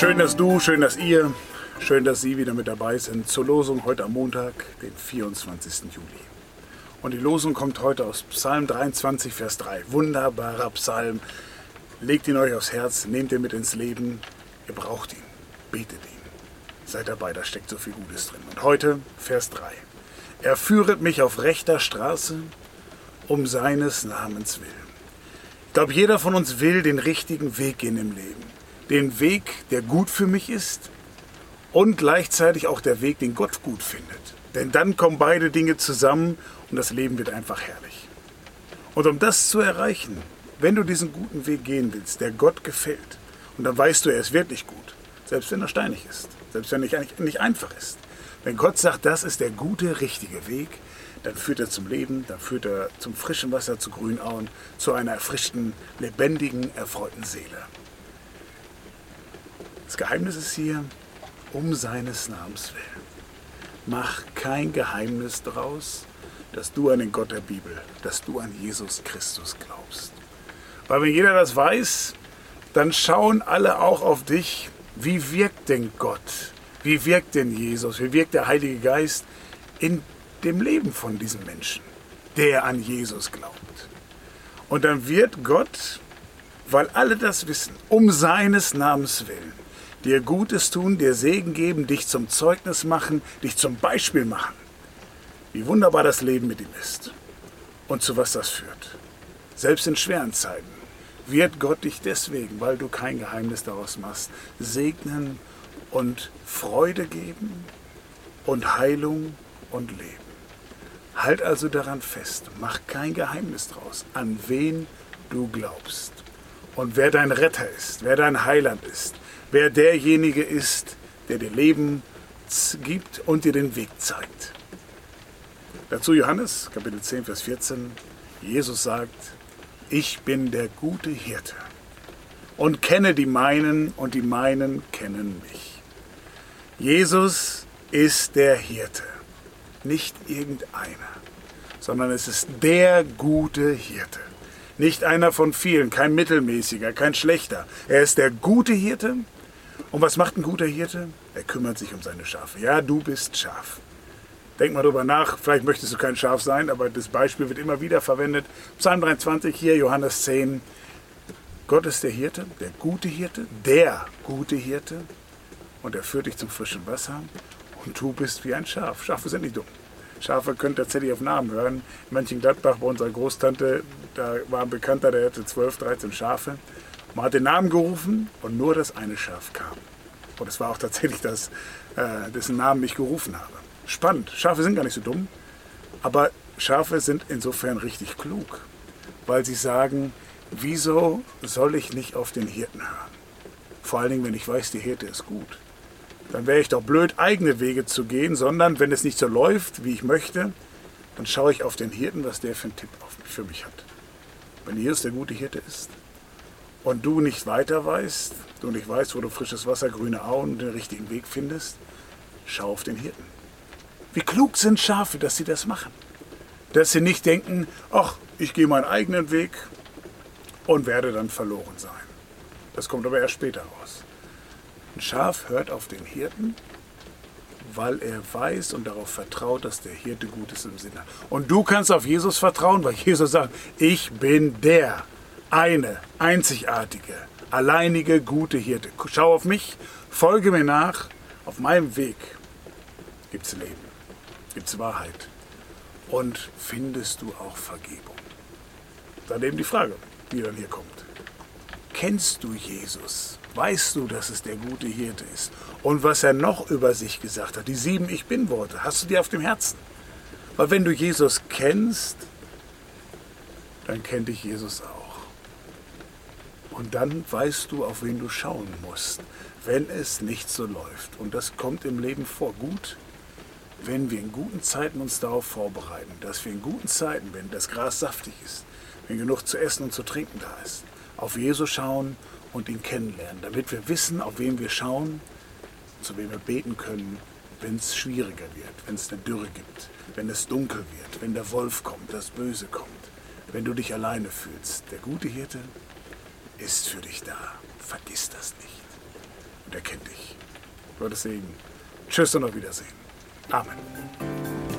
Schön, dass du, schön, dass ihr, schön, dass Sie wieder mit dabei sind zur Losung heute am Montag, den 24. Juli. Und die Losung kommt heute aus Psalm 23, Vers 3. Wunderbarer Psalm. Legt ihn euch aufs Herz, nehmt ihn mit ins Leben. Ihr braucht ihn, betet ihn. Seid dabei, da steckt so viel Gutes drin. Und heute Vers 3. Er führet mich auf rechter Straße, um seines Namens willen. Ich glaube, jeder von uns will den richtigen Weg gehen im Leben. Den Weg, der gut für mich ist und gleichzeitig auch der Weg, den Gott gut findet. Denn dann kommen beide Dinge zusammen und das Leben wird einfach herrlich. Und um das zu erreichen, wenn du diesen guten Weg gehen willst, der Gott gefällt, und dann weißt du, er ist wirklich gut, selbst wenn er steinig ist, selbst wenn er nicht einfach ist. Wenn Gott sagt, das ist der gute, richtige Weg, dann führt er zum Leben, dann führt er zum frischen Wasser, zu grünen Auen, zu einer erfrischten, lebendigen, erfreuten Seele. Das Geheimnis ist hier, um seines Namens willen. Mach kein Geheimnis daraus, dass du an den Gott der Bibel, dass du an Jesus Christus glaubst. Weil wenn jeder das weiß, dann schauen alle auch auf dich, wie wirkt denn Gott, wie wirkt denn Jesus, wie wirkt der Heilige Geist in dem Leben von diesem Menschen, der an Jesus glaubt. Und dann wird Gott, weil alle das wissen, um seines Namens willen, dir Gutes tun, dir Segen geben, dich zum Zeugnis machen, dich zum Beispiel machen. Wie wunderbar das Leben mit ihm ist und zu was das führt. Selbst in schweren Zeiten wird Gott dich deswegen, weil du kein Geheimnis daraus machst, segnen und Freude geben und Heilung und Leben. Halt also daran fest, mach kein Geheimnis draus, an wen du glaubst und wer dein Retter ist, wer dein Heiland ist, wer derjenige ist, der dir Leben gibt und dir den Weg zeigt. Dazu Johannes, Kapitel 10, Vers 14. Jesus sagt, ich bin der gute Hirte und kenne die meinen und die meinen kennen mich. Jesus ist der Hirte, nicht irgendeiner, sondern es ist der gute Hirte. Nicht einer von vielen, kein mittelmäßiger, kein schlechter. Er ist der gute Hirte. Und was macht ein guter Hirte? Er kümmert sich um seine Schafe. Ja, du bist Schaf. Denk mal drüber nach, vielleicht möchtest du kein Schaf sein, aber das Beispiel wird immer wieder verwendet. Psalm 23, hier Johannes 10. Gott ist der Hirte, der gute Hirte, und er führt dich zum frischen Wasser und du bist wie ein Schaf. Schafe sind nicht dumm. Schafe können tatsächlich auf Namen hören. In Mönchengladbach bei unserer Großtante, da war ein Bekannter, der hatte 12, 13 Schafe. Man hat den Namen gerufen und nur das eine Schaf kam. Und es war auch tatsächlich das, dessen Namen ich gerufen habe. Spannend. Schafe sind gar nicht so dumm, aber Schafe sind insofern richtig klug, weil sie sagen, wieso soll ich nicht auf den Hirten hören? Vor allen Dingen, wenn ich weiß, der Hirte ist gut. Dann wäre ich doch blöd, eigene Wege zu gehen, sondern wenn es nicht so läuft, wie ich möchte, dann schaue ich auf den Hirten, was der für einen Tipp für mich hat. Wenn Jesus der gute Hirte ist und du nicht weiter weißt, du nicht weißt, wo du frisches Wasser, grüne Auen und den richtigen Weg findest, schau auf den Hirten. Wie klug sind Schafe, dass sie das machen. Dass sie nicht denken, ach, ich gehe meinen eigenen Weg und werde dann verloren sein. Das kommt aber erst später raus. Ein Schaf hört auf den Hirten, weil er weiß und darauf vertraut, dass der Hirte Gutes im Sinn hat. Und du kannst auf Jesus vertrauen, weil Jesus sagt, ich bin der eine, einzigartige, alleinige, gute Hirte. Schau auf mich, folge mir nach, auf meinem Weg gibt es Leben, gibt es Wahrheit und findest du auch Vergebung. Dann eben die Frage, die dann hier kommt. Kennst du Jesus? Weißt du, dass es der gute Hirte ist? Und was er noch über sich gesagt hat, die 7 Ich-Bin-Worte, hast du die auf dem Herzen? Weil wenn du Jesus kennst, dann kennt dich Jesus auch. Und dann weißt du, auf wen du schauen musst, wenn es nicht so läuft. Und das kommt im Leben vor. Gut, wenn wir in guten Zeiten uns darauf vorbereiten, dass wir in guten Zeiten, wenn das Gras saftig ist, wenn genug zu essen und zu trinken da ist, auf Jesus schauen und ihn kennenlernen, damit wir wissen, auf wen wir schauen, zu wem wir beten können, wenn es schwieriger wird, wenn es eine Dürre gibt, wenn es dunkel wird, wenn der Wolf kommt, das Böse kommt, wenn du dich alleine fühlst. Der gute Hirte ist für dich da. Vergiss das nicht. und er kennt dich. Gottes Segen. Tschüss und auf Wiedersehen. Amen.